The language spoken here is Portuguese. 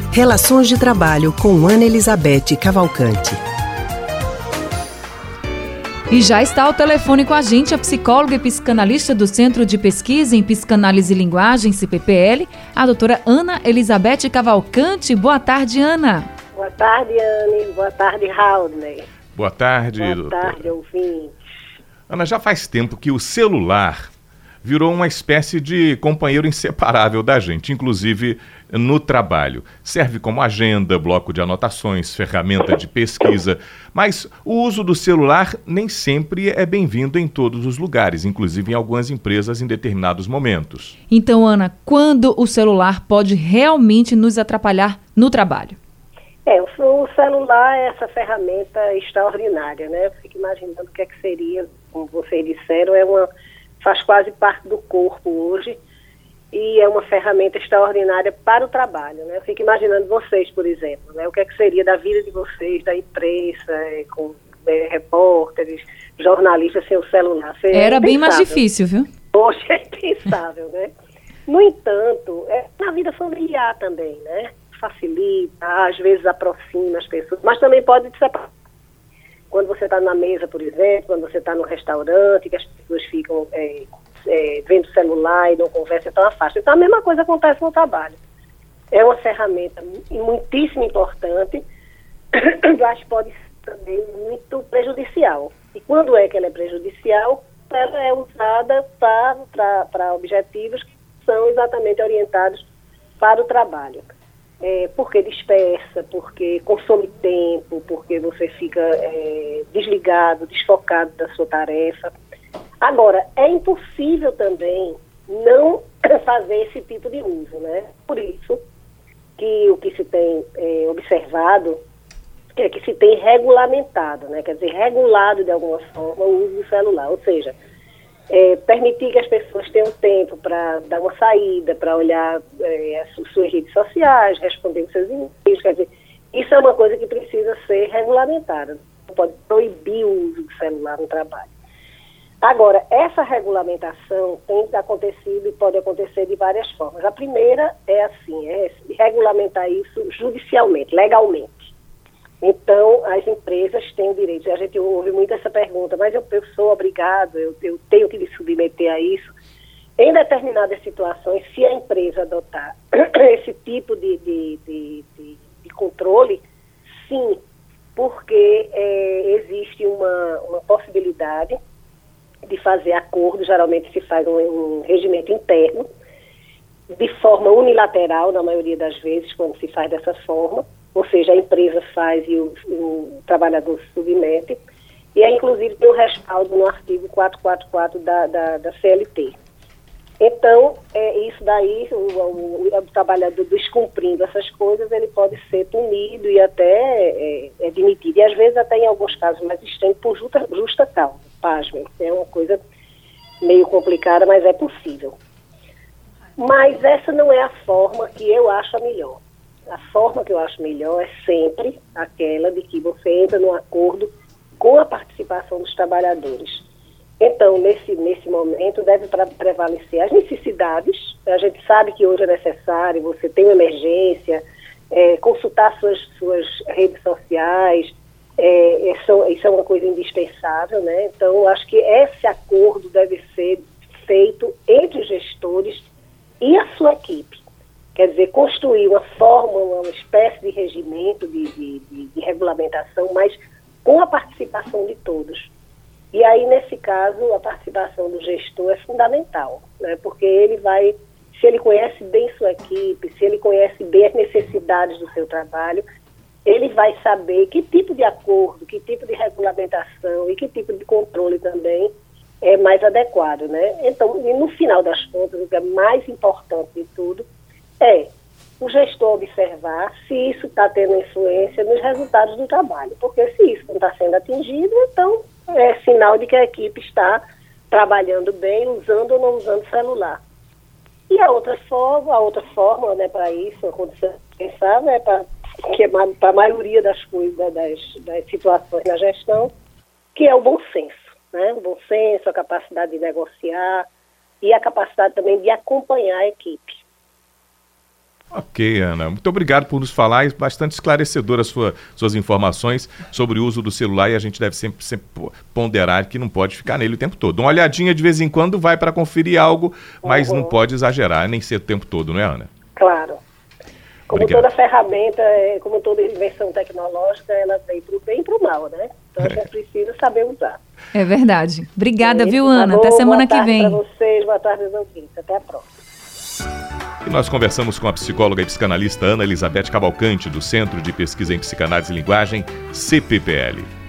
Relações de Trabalho com Ana Elizabeth Cavalcante. E já está ao telefone com a gente a psicóloga e psicanalista do Centro de Pesquisa em Psicanálise e Linguagem, CPPL, a doutora Ana Elizabeth Cavalcante. Boa tarde, Ana. Boa tarde, Anne. Boa tarde, Raudney. Boa tarde, Boa doutora. tarde, ouvintes. Ana, já faz tempo que o celular virou uma espécie de companheiro inseparável da gente, inclusive no trabalho. Serve como agenda, bloco de anotações, ferramenta de pesquisa, mas o uso do celular nem sempre é bem-vindo em todos os lugares, inclusive em algumas empresas em determinados momentos. Então, Ana, quando o celular pode realmente nos atrapalhar no trabalho? O celular é essa ferramenta extraordinária, né? Eu fico imaginando o que é que seria, como vocês disseram, faz quase parte do corpo hoje e é uma ferramenta extraordinária para o trabalho, né? Eu fico imaginando vocês, por exemplo, né? O que é que seria da vida de vocês, da imprensa, com repórteres, jornalistas sem o celular. Era bem mais difícil, viu? Poxa, é impensável, né? No entanto, na vida familiar também, né? Facilita, às vezes aproxima as pessoas, mas também pode separar. Quando você está na mesa, por exemplo, quando você está no restaurante, que as pessoas ficam vendo o celular e não conversam, então afasta. Então a mesma coisa acontece no trabalho. É uma ferramenta muitíssimo importante, mas pode ser também muito prejudicial. E quando é que ela é prejudicial? Ela é usada para objetivos que são exatamente orientados para o trabalho. Porque dispersa, porque consome tempo, porque você fica desligado, desfocado da sua tarefa. Agora, é impossível também não fazer esse tipo de uso, né? Por isso que o que se tem observado é que se tem regulamentado, né? Quer dizer, regulado de alguma forma o uso do celular, ou seja, permitir que as pessoas tenham tempo para dar uma saída, para olhar as suas redes sociais, responder os seus e-mails. Quer dizer, isso é uma coisa que precisa ser regulamentada. Não pode proibir o uso do celular no trabalho. Agora, essa regulamentação tem acontecido e pode acontecer de várias formas. A primeira é regulamentar isso judicialmente, legalmente. Então, as empresas têm o direito, a gente ouve muito essa pergunta, mas eu sou obrigado, eu tenho que me submeter a isso. Em determinadas situações, se a empresa adotar esse tipo de controle, sim, porque existe uma possibilidade de fazer acordo, geralmente se faz um regimento interno, de forma unilateral, na maioria das vezes, quando se faz dessa forma, ou seja, a empresa faz e o trabalhador se submete, e inclusive tem um respaldo no artigo 444 da CLT. Então, isso daí, o trabalhador descumprindo essas coisas, ele pode ser punido e até demitido, e às vezes até em alguns casos mais extremos por justa causa, pasmem, é uma coisa meio complicada, mas é possível. Mas essa não é a forma que eu acho a melhor. A forma que eu acho melhor é sempre aquela de que você entra num acordo com a participação dos trabalhadores. Então, nesse momento, deve prevalecer as necessidades. A gente sabe que hoje é necessário, você tem uma emergência, consultar suas redes sociais, isso é uma coisa indispensável, né? Então, eu acho que esse acordo deve ser feito entre os gestores e a sua equipe. Quer dizer, construir uma fórmula, uma espécie de regimento, de regulamentação, mas com a participação de todos. E aí, nesse caso, a participação do gestor é fundamental, né? Porque se ele conhece bem sua equipe, se ele conhece bem as necessidades do seu trabalho, ele vai saber que tipo de acordo, que tipo de regulamentação e que tipo de controle também é mais adequado, né? Então, e no final das contas, o que é mais importante de tudo é o gestor observar se isso está tendo influência nos resultados do trabalho. Porque se isso não está sendo atingido, então é sinal de que a equipe está trabalhando bem, usando ou não usando o celular. E a outra forma, né, para isso, a condição pensável é para a maioria das coisas, das situações na gestão, que é o bom senso, né? O bom senso, a capacidade de negociar e a capacidade também de acompanhar a equipe. Ok, Ana. Muito obrigado por nos falar e bastante esclarecedora suas informações sobre o uso do celular, e a gente deve sempre ponderar que não pode ficar nele o tempo todo. Uma olhadinha de vez em quando vai para conferir algo, mas não pode exagerar, nem ser o tempo todo, não é, Ana? Claro. Como Obrigado. toda ferramenta, como toda invenção tecnológica, ela vem para o bem e para o mal, né? Então a gente precisa saber usar. É verdade. Obrigada, viu, Ana? Tá bom? Até semana que vem. Boa tarde para vocês, boa tarde aos ouvintes. Até a próxima. E nós conversamos com a psicóloga e psicanalista Ana Elizabeth Cavalcante, do Centro de Pesquisa em Psicanálise e Linguagem, CPPL.